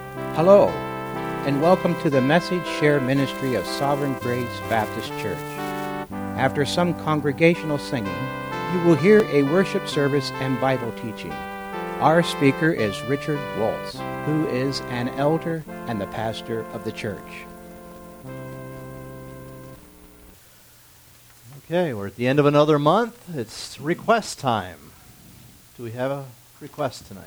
Hello, and welcome to the Message Share Ministry of Sovereign Grace Baptist Church. After some congregational singing, you will hear a worship service and Bible teaching. Our speaker is Richard Waltz, who is an elder and the pastor of the church. Okay, we're at the end of another month. It's request time. Do we have a request tonight?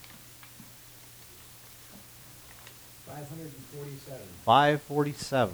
547. 547.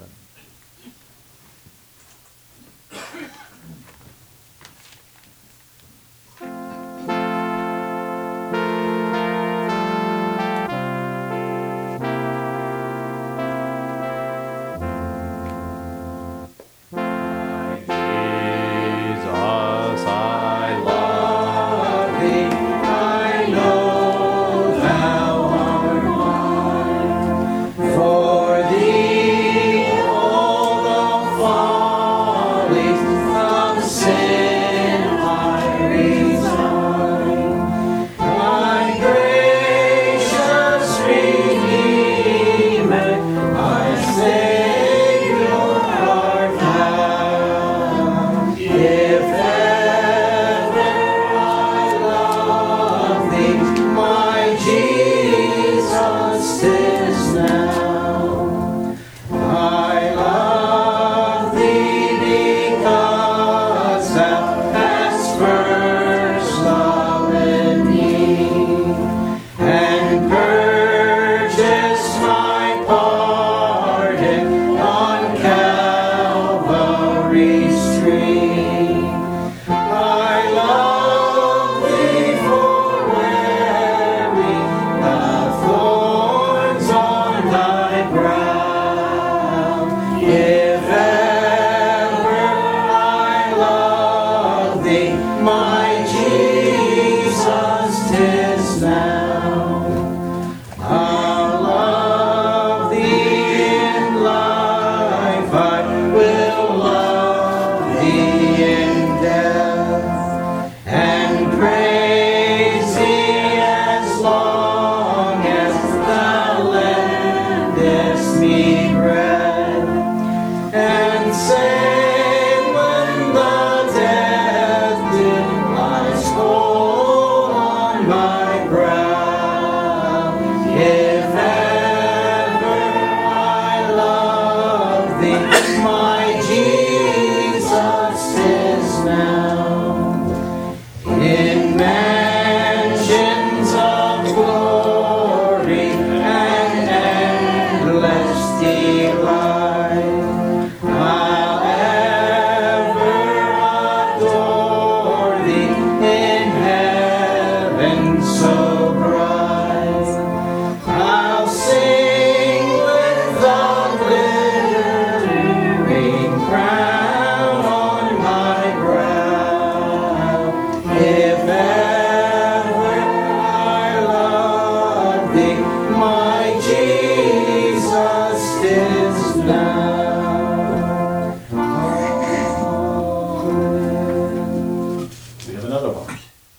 We have another one.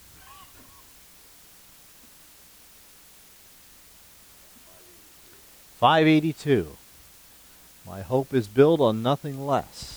582. My hope is built on nothing less.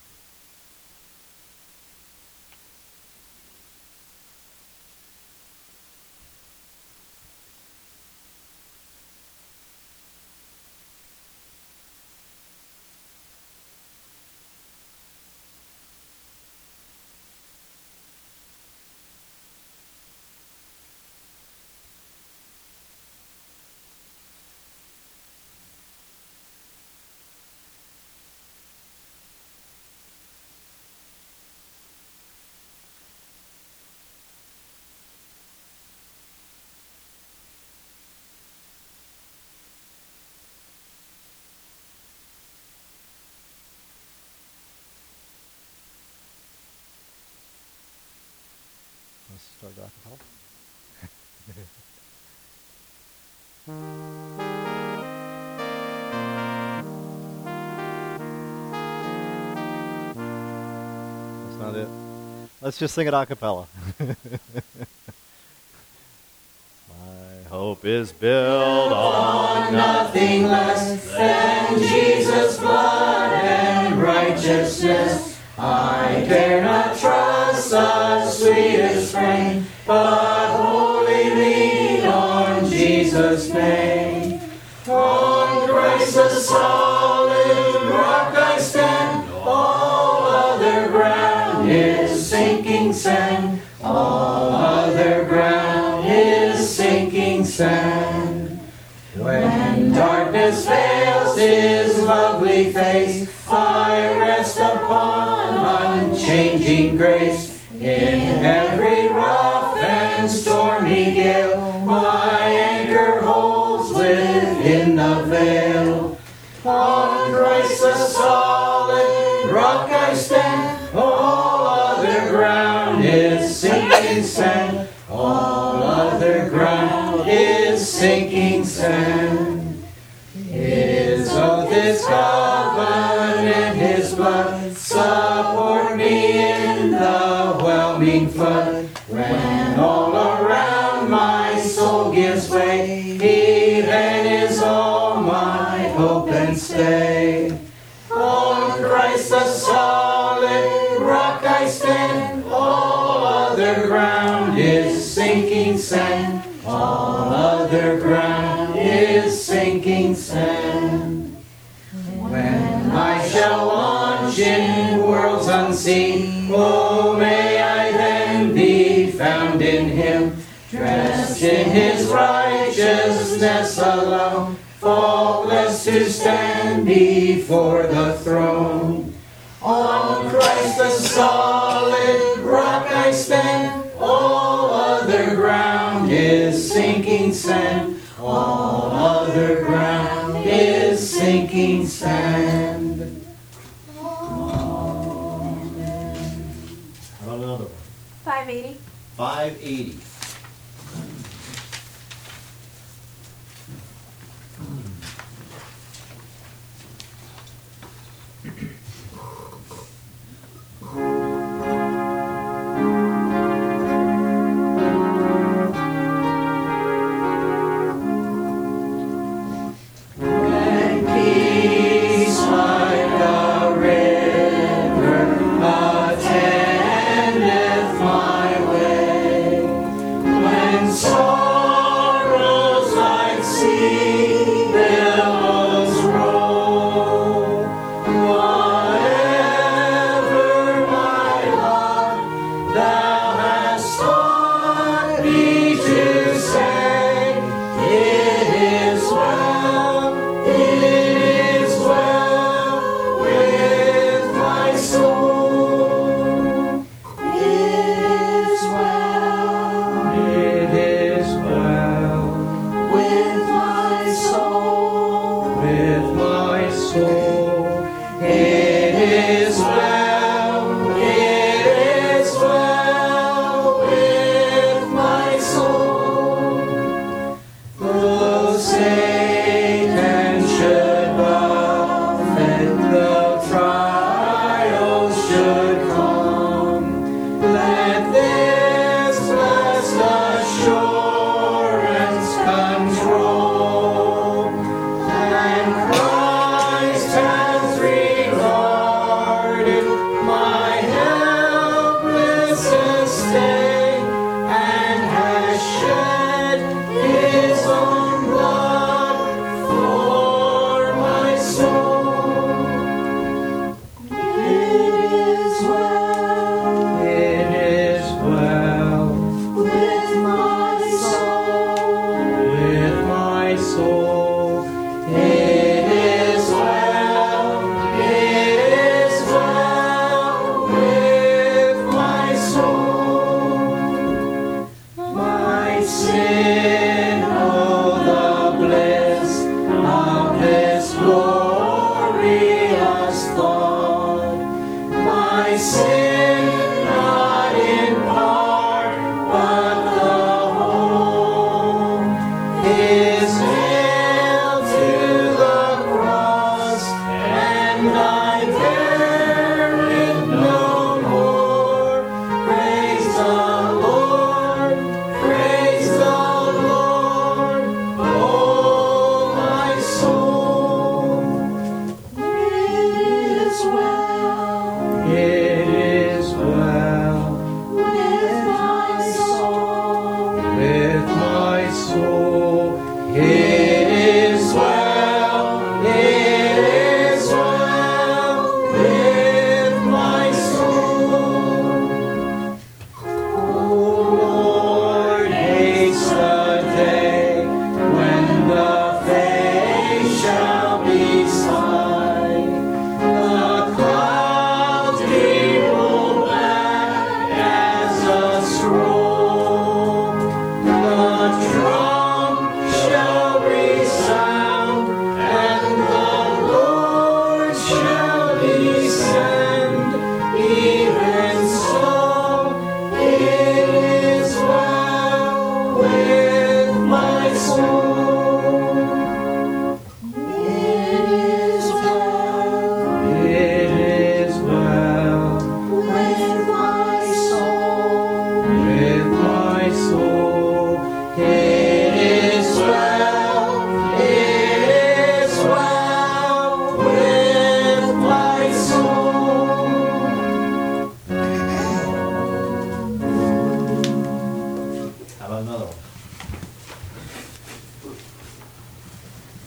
Let's start off with help. That's not it. Let's just sing it a cappella. My hope is built on nothing less than Jesus' blood and righteousness. I dare not trust the sweetest frame, but wholly lean on Jesus' name. On Christ the solid rock I stand, all other ground is sinking sand. All other ground is sinking sand. When darkness veils his lovely face, I rest upon unchanging grace. In every rough and stormy gale, my anchor holds within the veil. On Christ the solid rock I stand, all other ground is sinking sand. All other ground is sinking sand. His oath, his covenant, his blood support me in the whelming flood. When all around my soul gives way, he then is all my hope and stay. On Christ the solid rock I stand, all other ground is sinking sand. All other ground is sinking sand. When I shall launch in worlds unseen, oh, may I then be found in him, dressed in his righteousness alone, faultless to stand before the throne. On Christ the solid rock I stand, all other ground is sinking sand. All other ground is sinking sand. Amen. How about another one? 580. 580. Attendeth my way. When His name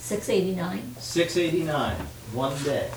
689. 689, one day.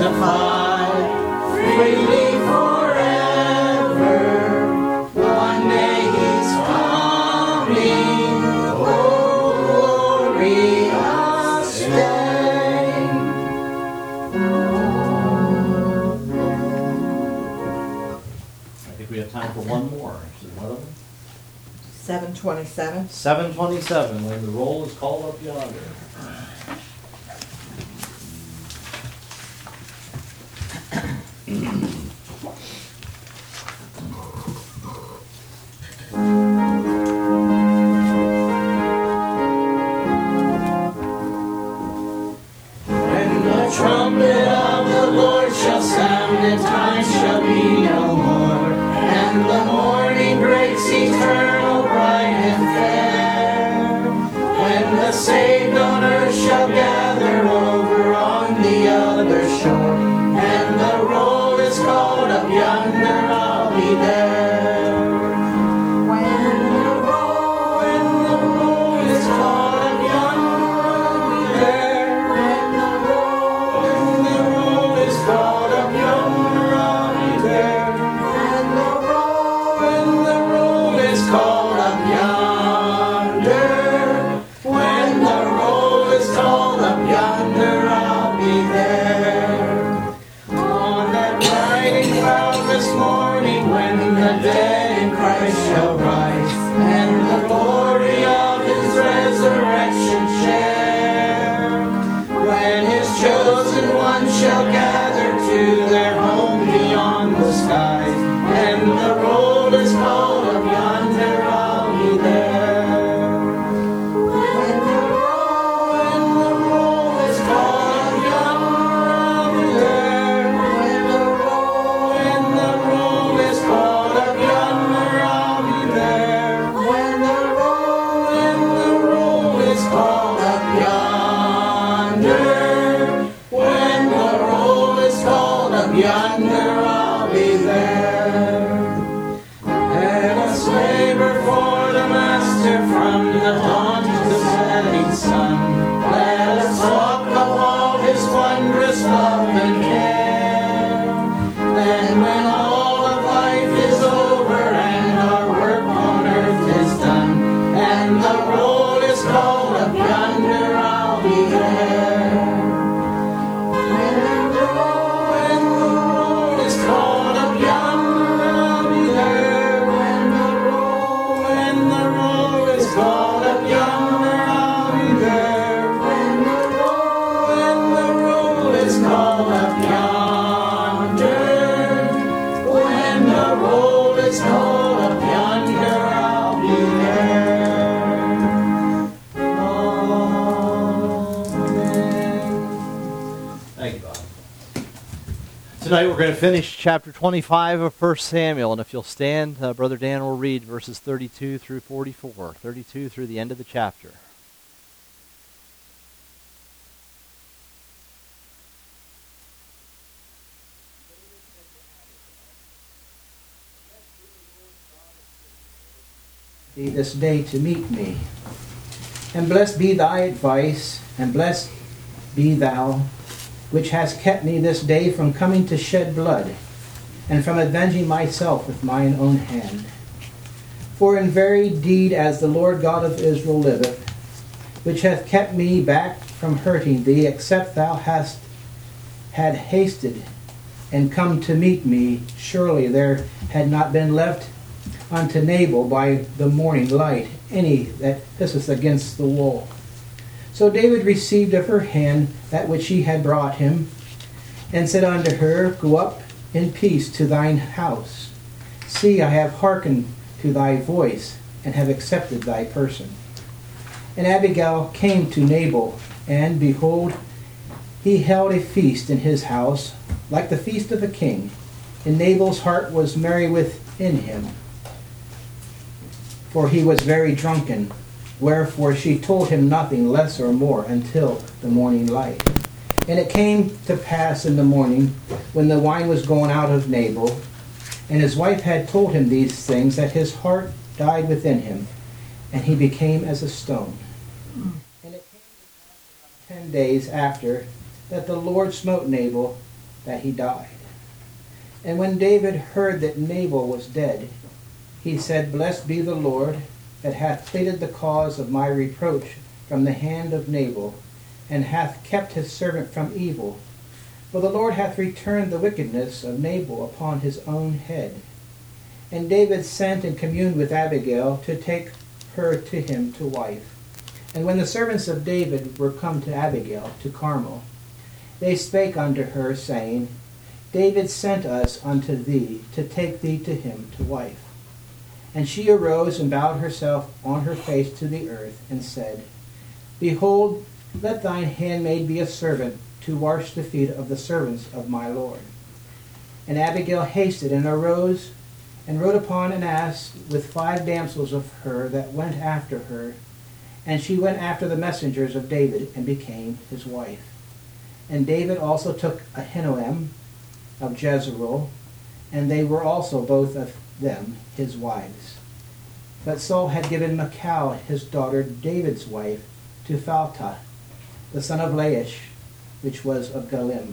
testify freely forever. One day he's coming, oh glorious day. I think we have time for one more. Is it one of them? 727. 727, when the roll is called up yonder. When the trumpet of the Lord shall sound, and time shall be no more, and the morning breaks eternal, bright and fair. When the saved on earth shall gather over on the other shore, and the roll is called up yonder, I'll be there. When the roll is called up yonder, I'll be there. When the roll is called up yonder, I'll be there. When the roll is called up yonder, when the roll is called up yonder, I'll be there. On that bright and cloudless morning, when the dead in Christ shall rise, and the glory of his resurrection share. When his chosen ones shall gather to their home beyond the skies, and the roll is called up yonder, I'll be there. When the roll is called up yonder, I'll be there. When the roll is called up yonder, I'll be there. When the roll is called up yonder, when the roll is called up yonder, I'll be there. Let us labor for the Master from the dawn to the setting sun. Let us walk of all his wondrous love and care. Then when all of life is over and our work on earth is done, and the roll is called up yonder, I'll be there. When the roll is called up yonder, I'll be there. When the roll is called up yonder, I'll be there. When the roll is called up yonder, when the roll is called up yonder, I'll be there. Amen. Thank you, Bob. Tonight we're going to finish chapter 25 of 1 Samuel, and if you'll stand, Brother Dan will read verses 32 through 44, 32 through the end of the chapter. Thee this day to meet me. And blessed be thy advice, and blessed be thou, which hast kept me this day from coming to shed blood, and from avenging myself with mine own hand. For in very deed, as the Lord God of Israel liveth, which hath kept me back from hurting thee, except thou had hasted and come to meet me, surely there had not been left unto Nabal by the morning light any that pisseth against the wall. So David received of her hand that which he had brought him, and said unto her, Go up in peace to thine house. See, I have hearkened to thy voice, and have accepted thy person. And Abigail came to Nabal, and behold, he held a feast in his house, like the feast of a king, and Nabal's heart was merry within him, for he was very drunken. Wherefore she told him nothing less or more until the morning light. And it came to pass in the morning, when the wine was gone out of Nabal, and his wife had told him these things, that his heart died within him, and he became as a stone. And it came to pass 10 days after, that the Lord smote Nabal, that he died. And when David heard that Nabal was dead, he said, Blessed be the Lord, that hath pleaded the cause of my reproach from the hand of Nabal, and hath kept his servant from evil. For the Lord hath returned the wickedness of Nabal upon his own head. And David sent and communed with Abigail to take her to him to wife. And when the servants of David were come to Abigail, to Carmel, they spake unto her, saying, David sent us unto thee to take thee to him to wife. And she arose and bowed herself on her face to the earth, and said, Behold, let thine handmaid be a servant to wash the feet of the servants of my Lord. And Abigail hasted and arose and rode upon an ass with 5 damsels of her that went after her. And she went after the messengers of David and became his wife. And David also took Ahinoam of Jezreel, and they were also both of them his wives. But Saul had given Michal, his daughter, David's wife, to Phalta, the son of Laish, which was of Galim.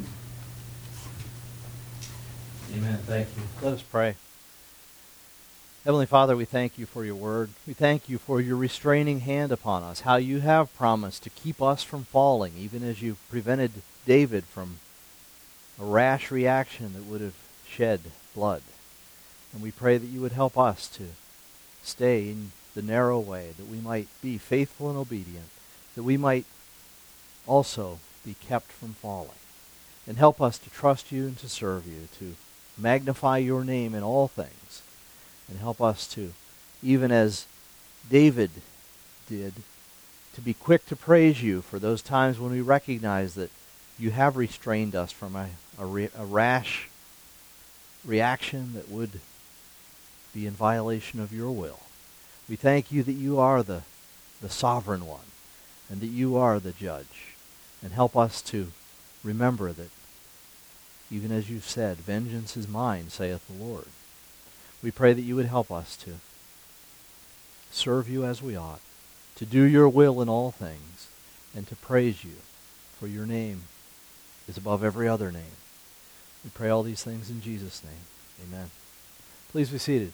Amen. Thank you. Let us pray. Heavenly Father, we thank you for your word. We thank you for your restraining hand upon us, how you have promised to keep us from falling, even as you prevented David from a rash reaction that would have shed blood. And we pray that you would help us to stay in the narrow way, that we might be faithful and obedient, that we might also be kept from falling. And help us to trust you and to serve you, to magnify your name in all things. And help us to, even as David did, to be quick to praise you for those times when we recognize that you have restrained us from a rash reaction that would be in violation of your will. We thank you that you are the sovereign one, and that you are the judge. And help us to remember that, even as you said, vengeance is mine, saith the Lord. We pray that you would help us to serve you as we ought, to do your will in all things, and to praise you, for your name is above every other name. We pray all these things in Jesus' name. Amen. Please be seated.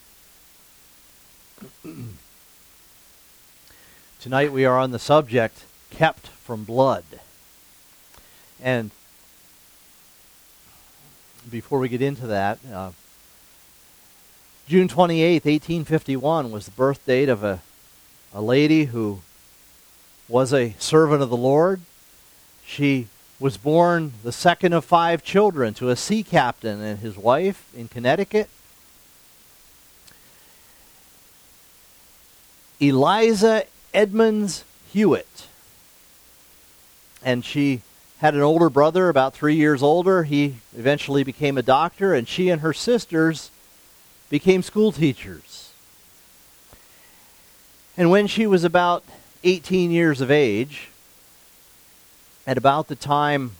Tonight we are on the subject, kept from blood. And before we get into that, June 28th, 1851 was the birth date of a lady who was a servant of the Lord. She was born the second of 5 children to a sea captain and his wife in Connecticut. Eliza Edmonds Hewitt. And she had an older brother, about 3 years older. He eventually became a doctor, and she and her sisters became school teachers. And when she was about 18 years of age, at about the time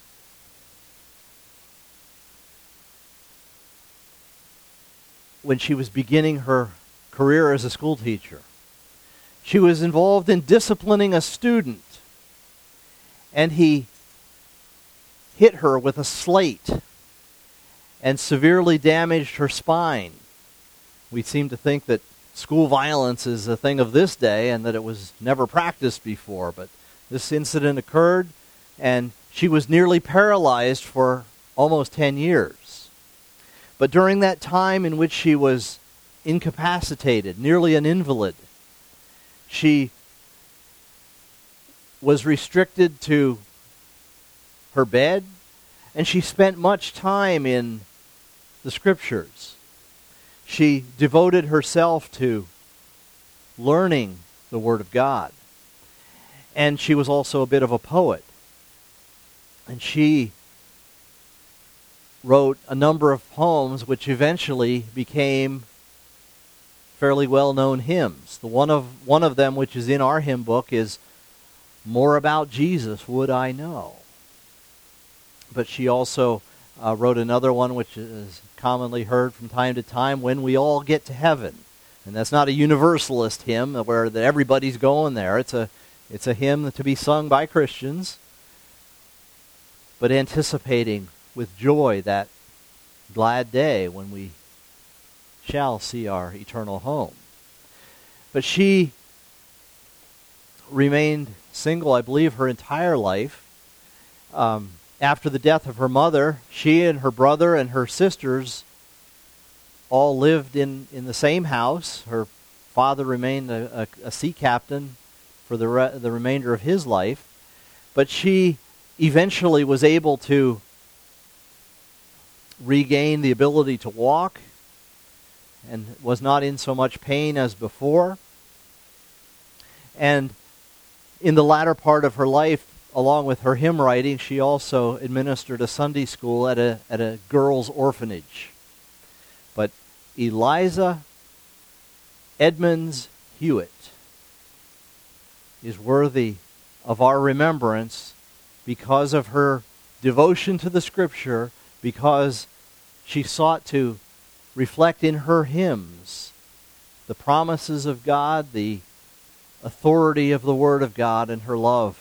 when she was beginning her career as a school teacher, she was involved in disciplining a student, and he hit her with a slate and severely damaged her spine. We seem to think that school violence is a thing of this day and that it was never practiced before, but this incident occurred, and she was nearly paralyzed for almost 10 years. But during that time in which she was incapacitated, nearly an invalid, she was restricted to her bed, and she spent much time in the Scriptures. She devoted herself to learning the Word of God. And she was also a bit of a poet. And she wrote a number of poems which eventually became fairly well-known hymns. One of them, which is in our hymn book, is More About Jesus Would I Know. But she also wrote another one which is commonly heard from time to time, When We All Get to Heaven. And that's not a universalist hymn where everybody's going there. It's a hymn to be sung by Christians, but anticipating with joy that glad day when we shall see our eternal home. But she remained single, I believe, her entire life. After the death of her mother, she and her brother and her sisters all lived in the same house. Her father remained a sea captain for the remainder of his life. But she eventually was able to regain the ability to walk and was not in so much pain as before. And in the latter part of her life, along with her hymn writing, she also administered a Sunday school at a girls' orphanage. But Eliza Edmonds Hewitt is worthy of our remembrance because of her devotion to the Scripture, because she sought to reflect in her hymns the promises of God, the authority of the Word of God, and her love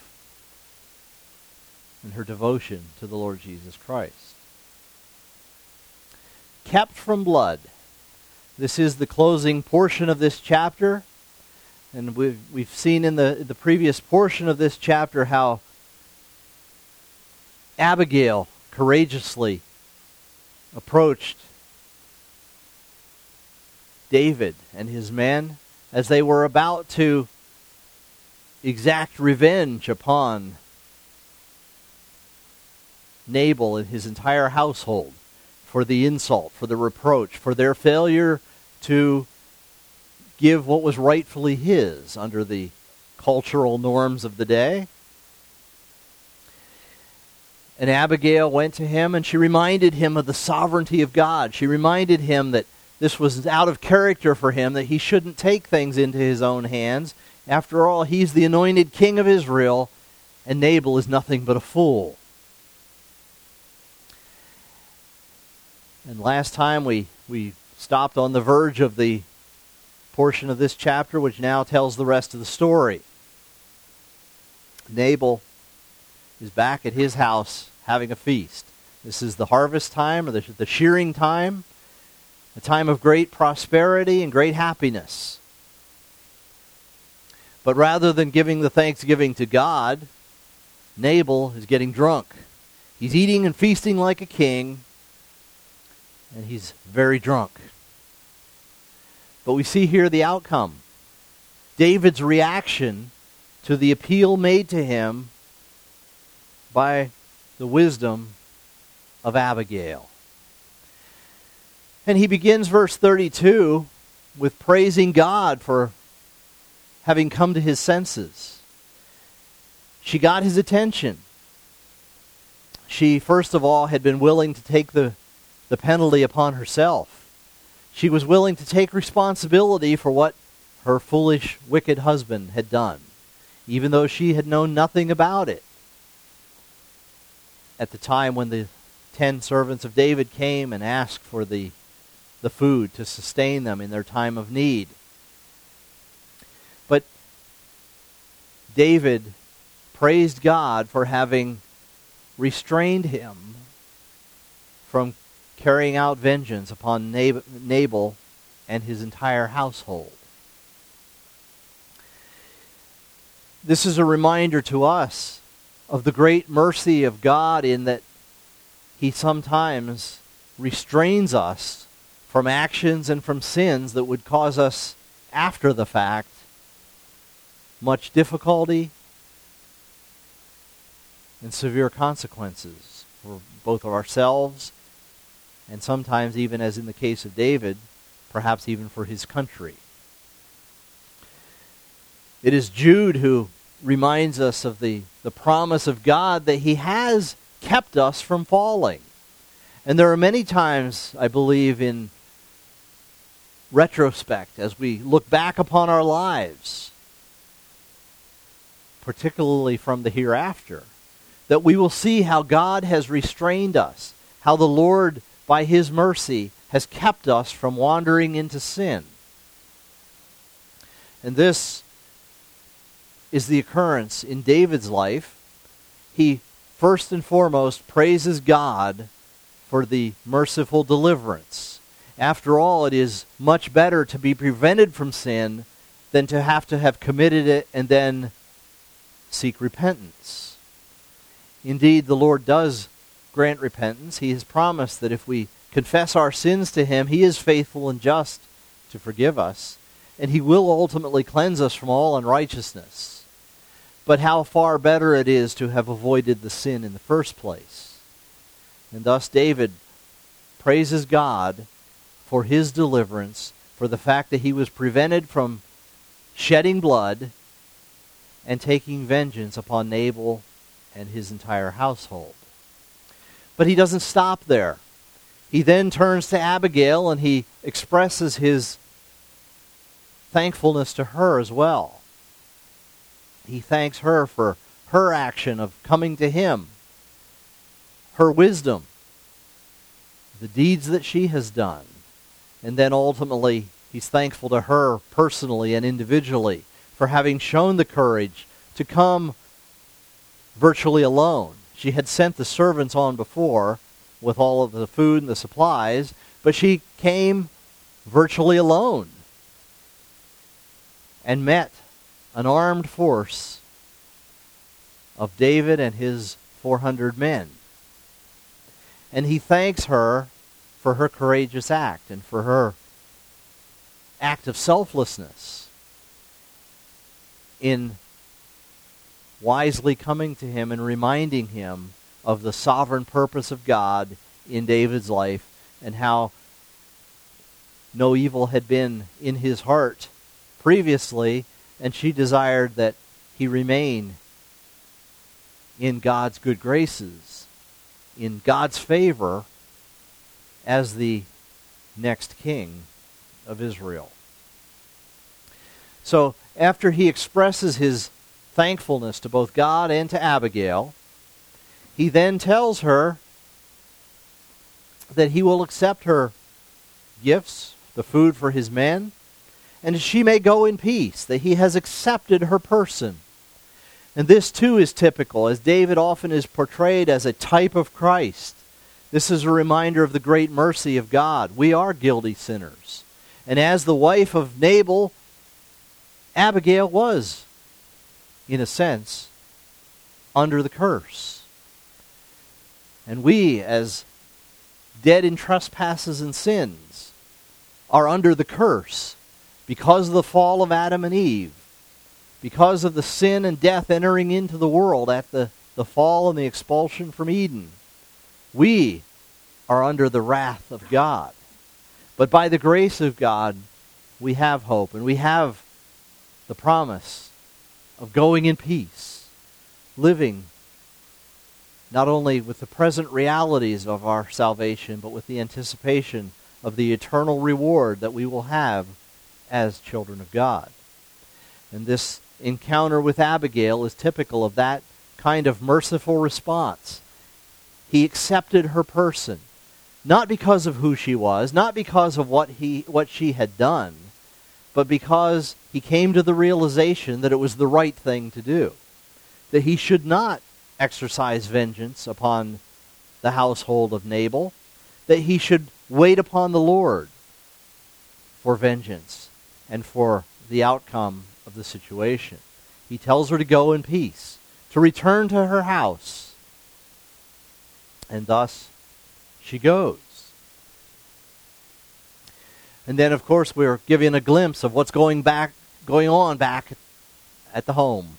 and her devotion to the Lord Jesus Christ. Kept from blood. This is the closing portion of this chapter. And we've seen in the previous portion of this chapter how Abigail courageously approached David and his men as they were about to exact revenge upon Nabal and his entire household for the insult, for the reproach, for their failure to give what was rightfully his under the cultural norms of the day. And Abigail went to him and she reminded him of the sovereignty of God. She reminded him that this was out of character for him, that he shouldn't take things into his own hands. After all, he's the anointed king of Israel, and Nabal is nothing but a fool. And last time we stopped on the verge of the portion of this chapter which now tells the rest of the story. Nabal is back at his house having a feast. This is the harvest time, or the shearing time, a time of great prosperity and great happiness. But rather than giving the thanksgiving to God, Nabal is getting drunk. He's eating and feasting like a king, and he's very drunk. But we see here the outcome. David's reaction to the appeal made to him by the wisdom of Abigail. And he begins verse 32 with praising God for having come to his senses. She got his attention. She, first of all, had been willing to take the penalty upon herself. She was willing to take responsibility for what her foolish, wicked husband had done, even though she had known nothing about it. At the time when the 10 servants of David came and asked for the food to sustain them in their time of need. But David praised God for having restrained him from carrying out vengeance upon Nabal and his entire household. This is a reminder to us of the great mercy of God in that He sometimes restrains us from actions and from sins that would cause us, after the fact, much difficulty and severe consequences for both of ourselves and sometimes, even as in the case of David, perhaps even for his country. It is Jude who reminds us of the promise of God that He has kept us from falling. And there are many times, I believe, in retrospect, as we look back upon our lives, particularly from the hereafter, that we will see how God has restrained us, how the Lord, by His mercy, has kept us from wandering into sin. And this is the occurrence in David's life. He first and foremost praises God for the merciful deliverance. After all, it is much better to be prevented from sin than to have committed it and then seek repentance. Indeed, the Lord does grant repentance. He has promised that if we confess our sins to Him, He is faithful and just to forgive us, and He will ultimately cleanse us from all unrighteousness. But how far better it is to have avoided the sin in the first place. And thus David praises God for his deliverance, for the fact that he was prevented from shedding blood and taking vengeance upon Nabal and his entire household. But he doesn't stop there. He then turns to Abigail and he expresses his thankfulness to her as well. He thanks her for her action of coming to him, her wisdom, the deeds that she has done. And then ultimately, he's thankful to her personally and individually for having shown the courage to come virtually alone. She had sent the servants on before with all of the food and the supplies, but she came virtually alone and met an armed force of David and his 400 men. And he thanks her for her courageous act and for her act of selflessness in wisely coming to him and reminding him of the sovereign purpose of God in David's life and how no evil had been in his heart previously, and she desired that he remain in God's good graces, in God's favor as the next king of Israel. So after he expresses his thankfulness to both God and to Abigail, he then tells her that he will accept her gifts, the food for his men, and she may go in peace, that he has accepted her person. And this too is typical, as David often is portrayed as a type of Christ. This is a reminder of the great mercy of God. We are guilty sinners. And as the wife of Nabal, Abigail was, in a sense, under the curse. And we, as dead in trespasses and sins, are under the curse because of the fall of Adam and Eve, because of the sin and death entering into the world at the fall and the expulsion from Eden. We are under the wrath of God. But by the grace of God, we have hope, and we have the promise of going in peace, living not only with the present realities of our salvation, but with the anticipation of the eternal reward that we will have as children of God. And this encounter with Abigail is typical of that kind of merciful response. He accepted her person, not because of who she was, not because of what she had done, but because he came to the realization that it was the right thing to do, that he should not exercise vengeance upon the household of Nabal, that he should wait upon the Lord for vengeance and for the outcome of the situation. He tells her to go in peace, to return to her house, and thus she goes. And then, of course, we're given a glimpse of what's going on back at the home.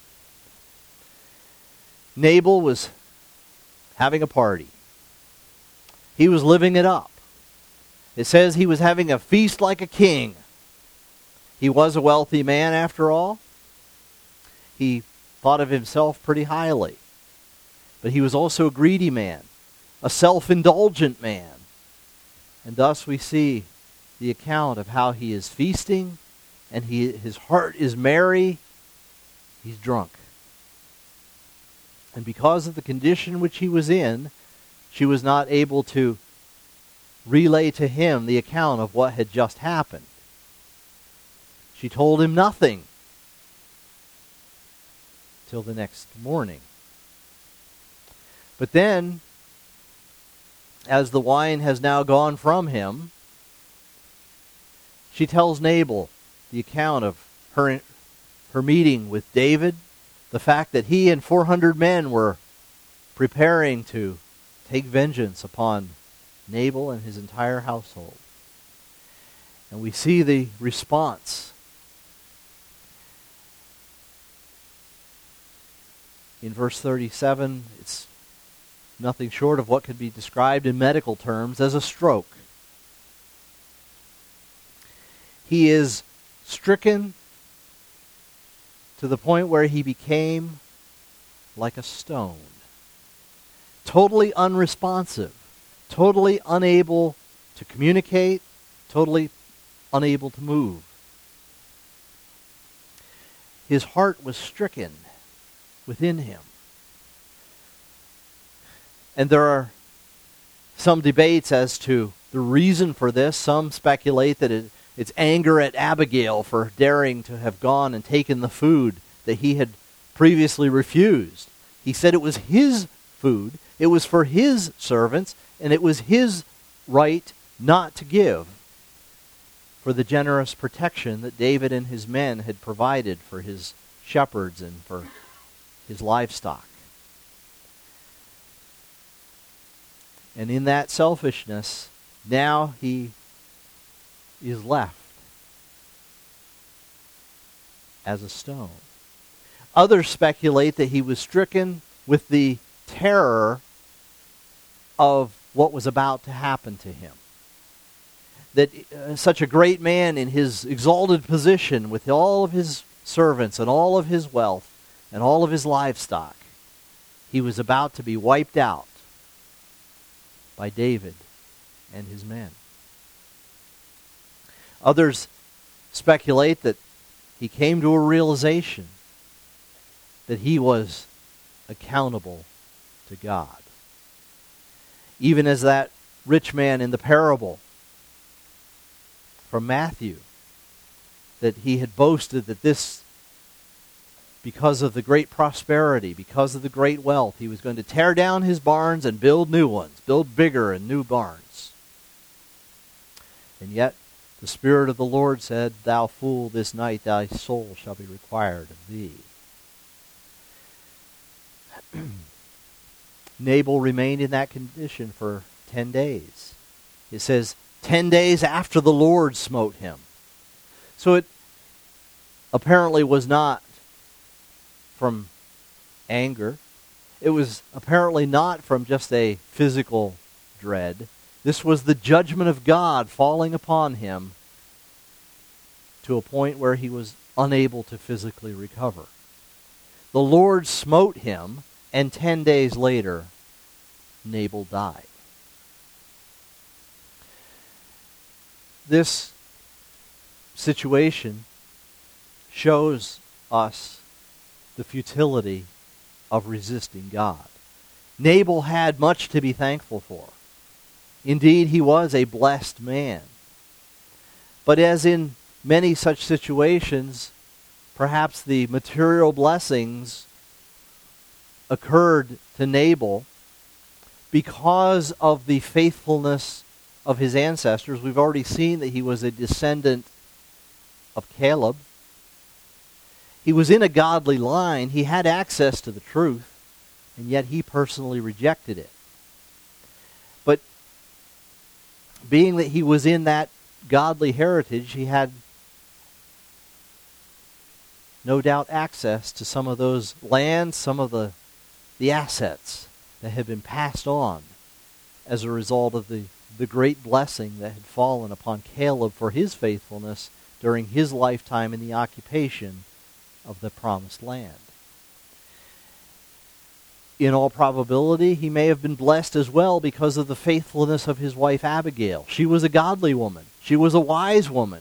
Nabal was having a party. He was living it up. It says he was having a feast like a king. He was a wealthy man, after all. He thought of himself pretty highly. But he was also a greedy man, a self-indulgent man. And thus we see the account of how he is feasting, and his heart is merry. He's drunk. And because of the condition which he was in, she was not able to relay to him the account of what had just happened. She told him nothing till the next morning. But then, as the wine has now gone from him, she tells Nabal the account of her meeting with David, the fact that he and 400 men were preparing to take vengeance upon Nabal and his entire household. And we see the response in verse 37. It's nothing short of what could be described in medical terms as a stroke. He is stricken to the point where he became like a stone. Totally unresponsive, totally unable to communicate, totally unable to move. His heart was stricken within him. And there are some debates as to the reason for this. Some speculate that it's anger at Abigail for daring to have gone and taken the food that he had previously refused. He said it was his food, it was for his servants, and it was his right not to give for the generous protection that David and his men had provided for his shepherds and for his livestock. And in that selfishness, now he is left as a stone. Others speculate that he was stricken with the terror of what was about to happen to him. That such a great man in his exalted position with all of his servants and all of his wealth and all of his livestock, he was about to be wiped out by David and his men. Others speculate that he came to a realization that he was accountable to God. Even as that rich man in the parable from Matthew, that he had boasted that this, because of the great prosperity, because of the great wealth, he was going to tear down his barns and build new ones, build bigger and new barns. And yet the Spirit of the Lord said, "Thou fool, this night thy soul shall be required of thee." Nabal remained in that condition for 10 days. It says 10 days after the Lord smote him. So it apparently was not from anger. It was apparently not from just a physical dread. This was the judgment of God falling upon him to a point where he was unable to physically recover. The Lord smote him, and 10 days later, Nabal died. This situation shows us the futility of resisting God. Nabal had much to be thankful for. Indeed, he was a blessed man. But as in many such situations, perhaps the material blessings occurred to Nabal because of the faithfulness of his ancestors. We've already seen that he was a descendant of Caleb. He was in a godly line. He had access to the truth, and yet he personally rejected it. But being that he was in that godly heritage, he had no doubt access to some of those lands, some of the assets that had been passed on as a result of the great blessing that had fallen upon Caleb for his faithfulness during his lifetime in the occupation of the promised land. In all probability, he may have been blessed as well because of the faithfulness of his wife Abigail. She was a godly woman. She was a wise woman.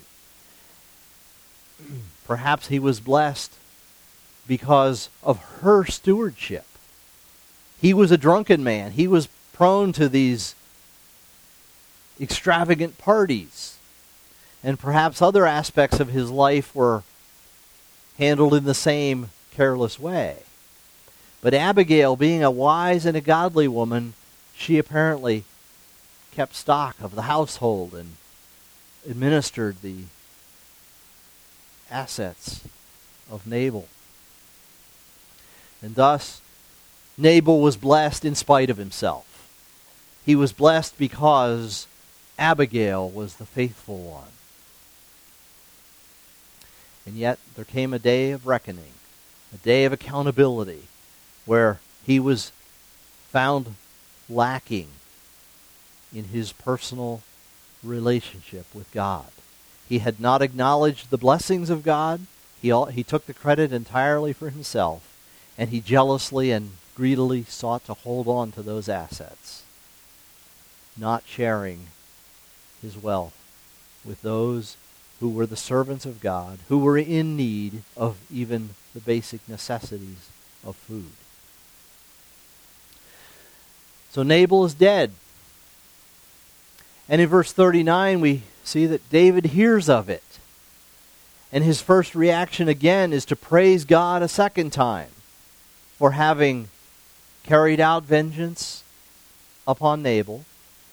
Perhaps he was blessed because of her stewardship. He was a drunken man. He was prone to these extravagant parties. And perhaps other aspects of his life were handled in the same careless way. But Abigail, being a wise and a godly woman, she apparently kept stock of the household and administered the assets of Nabal. And thus, Nabal was blessed in spite of himself. He was blessed because Abigail was the faithful one. And yet, there came a day of reckoning, a day of accountability, where he was found lacking in his personal relationship with God. He had not acknowledged the blessings of God. He took the credit entirely for himself, and he jealously and greedily sought to hold on to those assets, not sharing his wealth with those who were the servants of God, who were in need of even the basic necessities of food. So Nabal is dead. And in verse 39, we see that David hears of it. And his first reaction again is to praise God a second time for having carried out vengeance upon Nabal,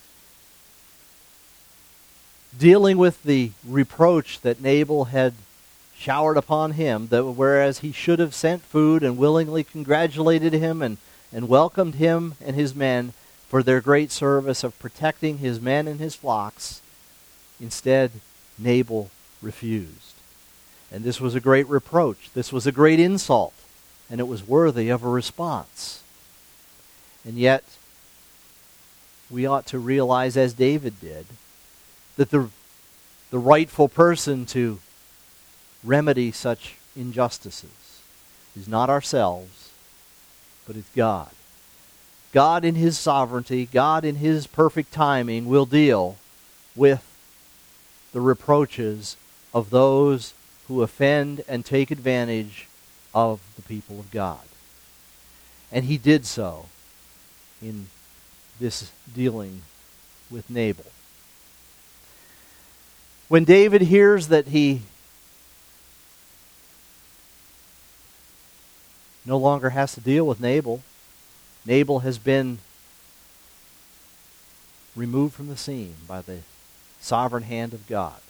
dealing with the reproach that Nabal had showered upon him, that whereas he should have sent food and willingly congratulated him and welcomed him and his men for their great service of protecting his men and his flocks, instead Nabal refused. And this was a great reproach. This was a great insult, and it was worthy of a response. And yet, we ought to realize, as David did, that the rightful person to remedy such injustices is not ourselves, but it's God. God in his sovereignty, God in his perfect timing will deal with the reproaches of those who offend and take advantage of the people of God. And he did so in this dealing with Nabal. When David hears that he no longer has to deal with Nabal, Nabal has been removed from the scene by the sovereign hand of God.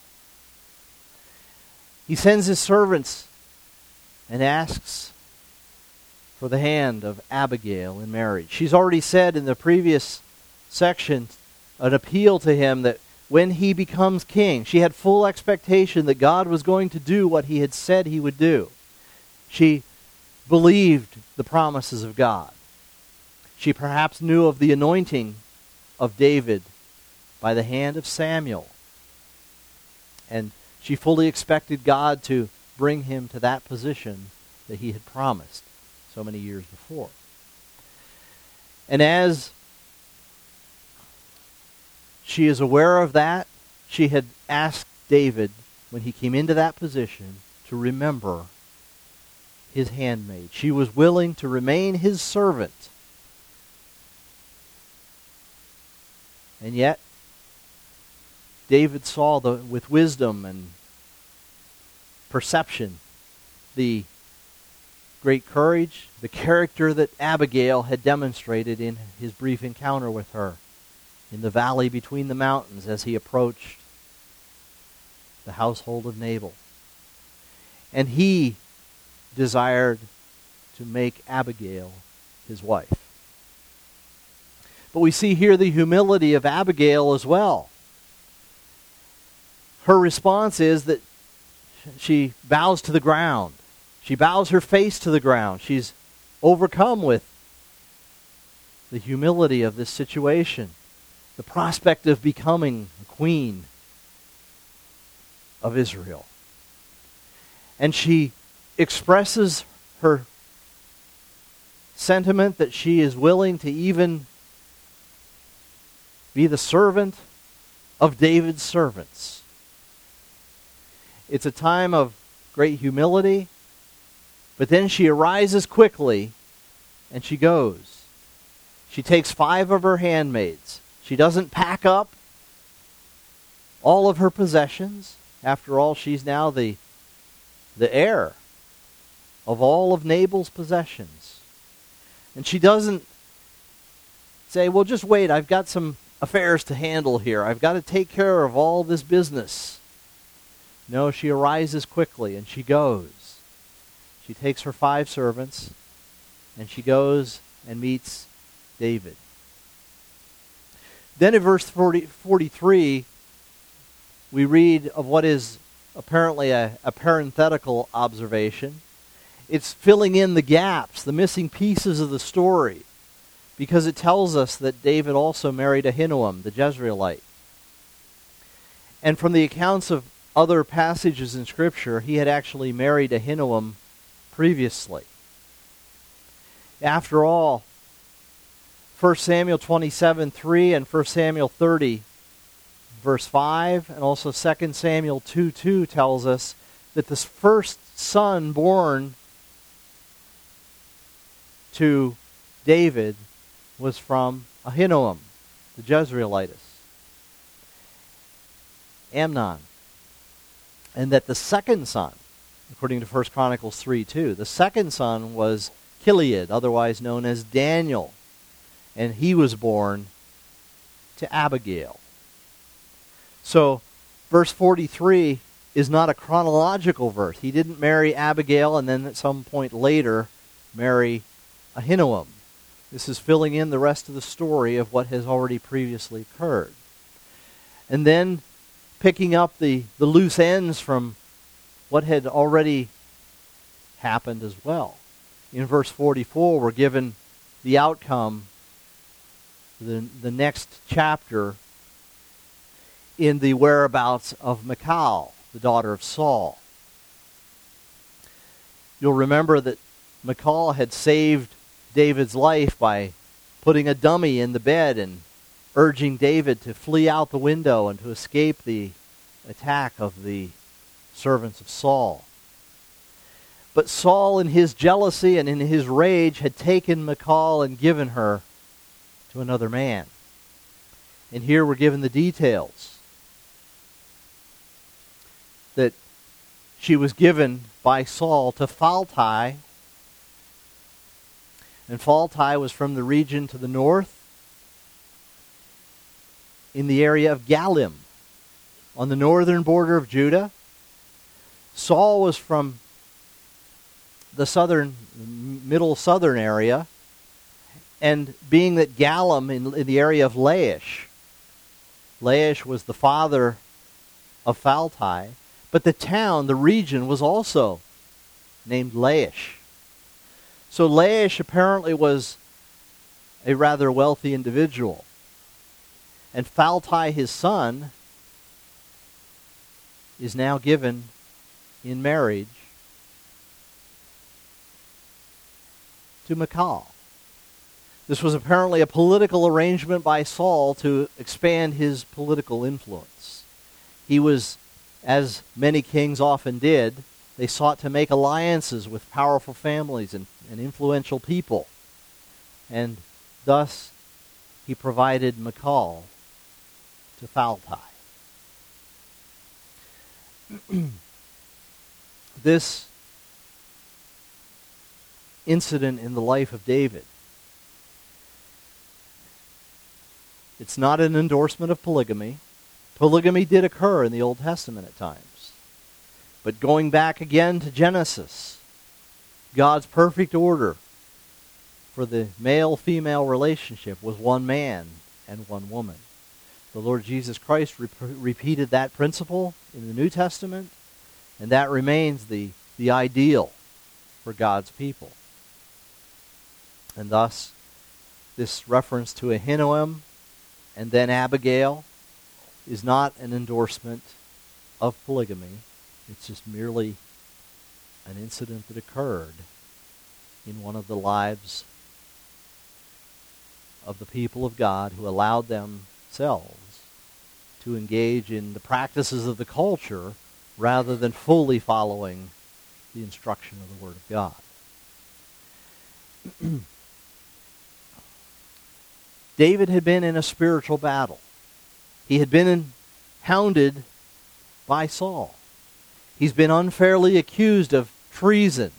He sends his servants and asks for the hand of Abigail in marriage. She's already said in the previous section an appeal to him that when he becomes king, she had full expectation that God was going to do what he had said he would do. She believed the promises of God. She perhaps knew of the anointing of David by the hand of Samuel. And she fully expected God to bring him to that position that he had promised so many years before. And as she is aware of that, she had asked David, when he came into that position, to remember his handmaid. She was willing to remain his servant. And yet, David saw with wisdom and perception the great courage, the character that Abigail had demonstrated in his brief encounter with her in the valley between the mountains as he approached the household of Nabal. And he desired to make Abigail his wife. But we see here the humility of Abigail as well. Her response is that she bows to the ground. She bows her face to the ground. She's overcome with the humility of this situation, the prospect of becoming a queen of Israel. And she expresses her sentiment that she is willing to even be the servant of David's servants. It's a time of great humility, but then she arises quickly and she goes. She takes 5 of her handmaids. She doesn't pack up all of her possessions. After all, she's now the heir of all of Nabal's possessions. And she doesn't say, well, just wait, I've got some affairs to handle here. I've got to take care of all this business. No, she arises quickly and she goes. She takes her 5 servants and she goes and meets David. Then in verse 43, we read of what is apparently a parenthetical observation. It's filling in the gaps, the missing pieces of the story, because it tells us that David also married Ahinoam, the Jezreelite. And from the accounts of other passages in Scripture, he had actually married Ahinoam previously. After all, 1 Samuel 27:3 and 1 Samuel 30, verse 5, and also 2 Samuel 2:2 tells us that this first son born to David was from Ahinoam, the Jezreelitess, Amnon. And that the second son, according to 1 Chronicles 3:2, the second son was Gilead, otherwise known as Daniel. And he was born to Abigail. So, verse 43 is not a chronological verse. He didn't marry Abigail and then at some point later marry Ahinoam. This is filling in the rest of the story of what has already previously occurred. And then picking up the loose ends from what had already happened as well. In verse 44, we're given the outcome, the next chapter, in the whereabouts of Michal, the daughter of Saul. You'll remember that Michal had saved David's life by putting a dummy in the bed and urging David to flee out the window and to escape the attack of the servants of Saul. But Saul, in his jealousy and in his rage, had taken Michal and given her to another man. And here we're given the details. That she was given by Saul to Phaltai. And Phaltai was from the region to the north, in the area of Galim, on the northern border of Judah. Saul was from the middle southern area, and being that Galim in the area of Laish was the father of Phaltai, but the town, the region, was also named Laish. So Laish apparently was a rather wealthy individual. And Phaltai, his son, is now given in marriage to Michal. This was apparently a political arrangement by Saul to expand his political influence. He was, as many kings often did, they sought to make alliances with powerful families and influential people. And thus, he provided Michal to Phaltai. This incident in the life of David, it's not an endorsement of polygamy. Polygamy did occur in the Old Testament at times. But going back again to Genesis, God's perfect order for the male-female relationship was one man and one woman. The Lord Jesus Christ repeated that principle in the New Testament, and that remains the ideal for God's people. And thus, this reference to Ahinoam and then Abigail is not an endorsement of polygamy. It's just merely an incident that occurred in one of the lives of the people of God who allowed themselves to engage in the practices of the culture rather than fully following the instruction of the Word of God. David had been in a spiritual battle. He had been hounded by Saul. He's been unfairly accused of treason.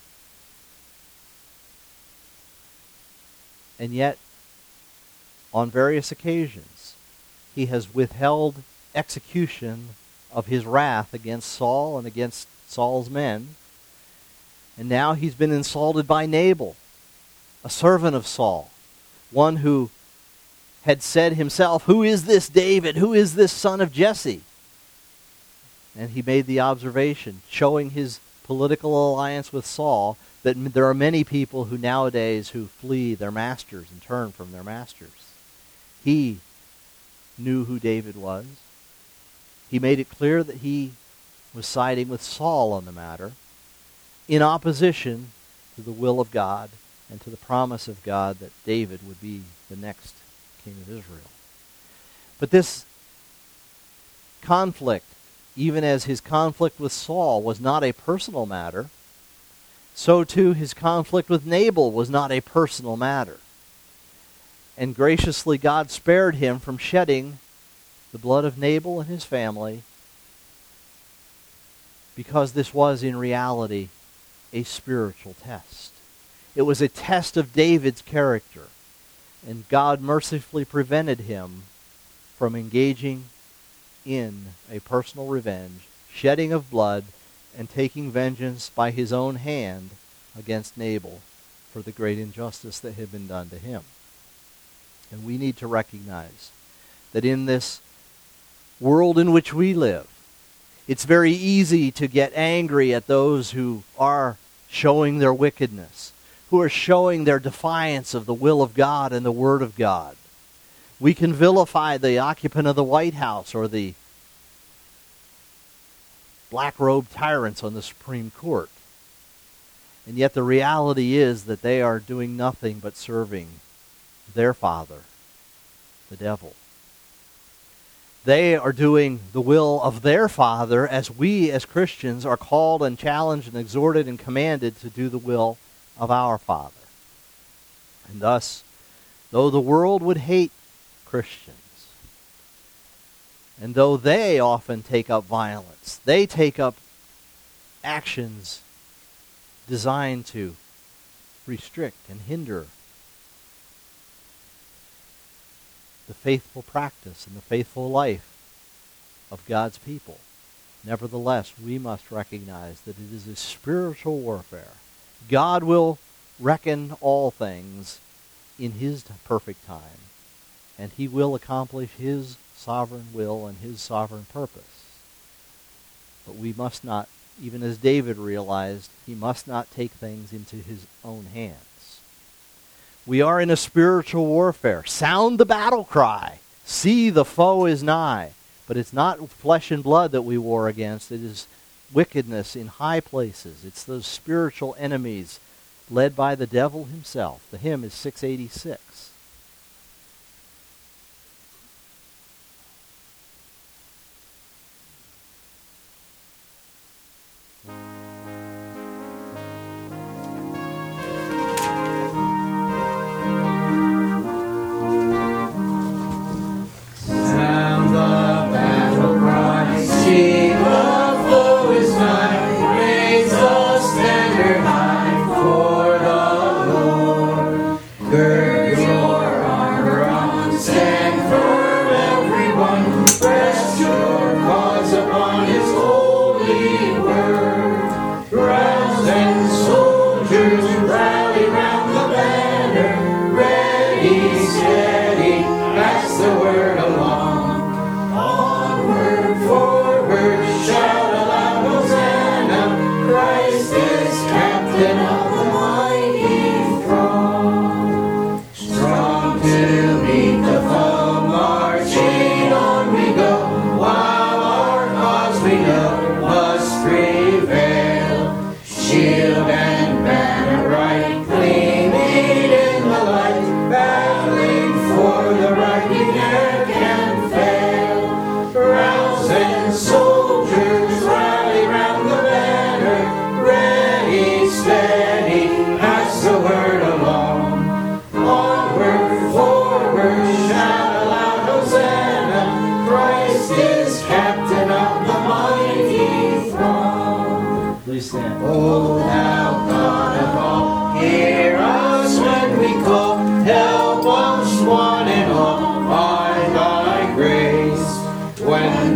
And yet, on various occasions, he has withheld execution of his wrath against Saul and against Saul's men. And now he's been insulted by Nabal, a servant of Saul, one who had said himself, "Who is this David? Who is this son of Jesse?" And he made the observation, showing his political alliance with Saul, that there are many people who nowadays who flee their masters and turn from their masters. He knew who David was. He made it clear that he was siding with Saul on the matter, in opposition to the will of God and to the promise of God that David would be the next king of Israel. But this conflict, even as his conflict with Saul was not a personal matter, so too his conflict with Nabal was not a personal matter. And graciously God spared him from shedding the blood of Nabal and his family, because this was in reality a spiritual test. It was a test of David's character, and God mercifully prevented him from engaging in a personal revenge, shedding of blood, and taking vengeance by his own hand against Nabal for the great injustice that had been done to him. And we need to recognize that in this world in which we live, it's very easy to get angry at those who are showing their wickedness, who are showing their defiance of the will of God and the Word of God. We can vilify the occupant of the White House or the black-robed tyrants on the Supreme Court. And yet the reality is that they are doing nothing but serving their father, the devil. They are doing the will of their father, as we as Christians are called and challenged and exhorted and commanded to do the will of our Father. And thus, though the world would hate Christians, and though they often take up violence, they take up actions designed to restrict and hinder the faithful practice and the faithful life of God's people. Nevertheless, we must recognize that it is a spiritual warfare. God will reckon all things in His perfect time, and He will accomplish His sovereign will and His sovereign purpose. But we must not, even as David realized, he must not take things into his own hands. We are in a spiritual warfare. Sound the battle cry. See, the foe is nigh. But it's not flesh and blood that we war against. It is wickedness in high places. It's those spiritual enemies led by the devil himself. The hymn is 686. O thou God of all, hear us when we call. Help us one and all by thy grace.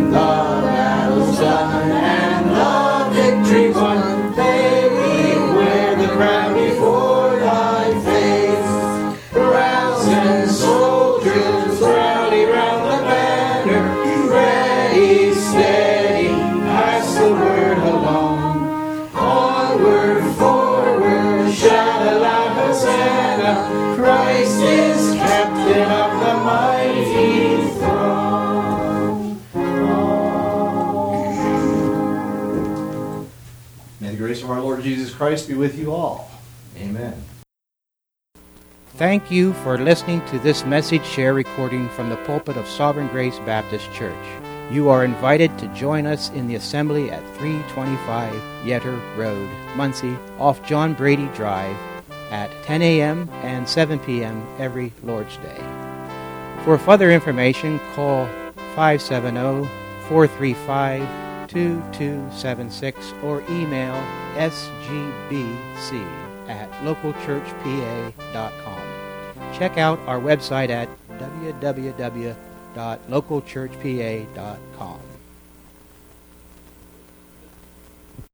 battle's done and the victory won. May we wear the crown before thy face. Rouse and soldiers rally round the banner. Ready, steady, pass the word along. Onward, forward, shout aloud, Hosanna. Christ is captain of the mighty throne. May the grace of our Lord Jesus Christ be with you all. Amen. Thank you for listening to this message share recording from the pulpit of Sovereign Grace Baptist Church. You are invited to join us in the assembly at 325 Yetter Road, Muncie, off John Brady Drive, at 10 a.m. and 7 p.m. every Lord's Day. For further information, call 570-435-2276 or email sgbc@localchurchpa.com. Check out our website at www.localchurchpa.com.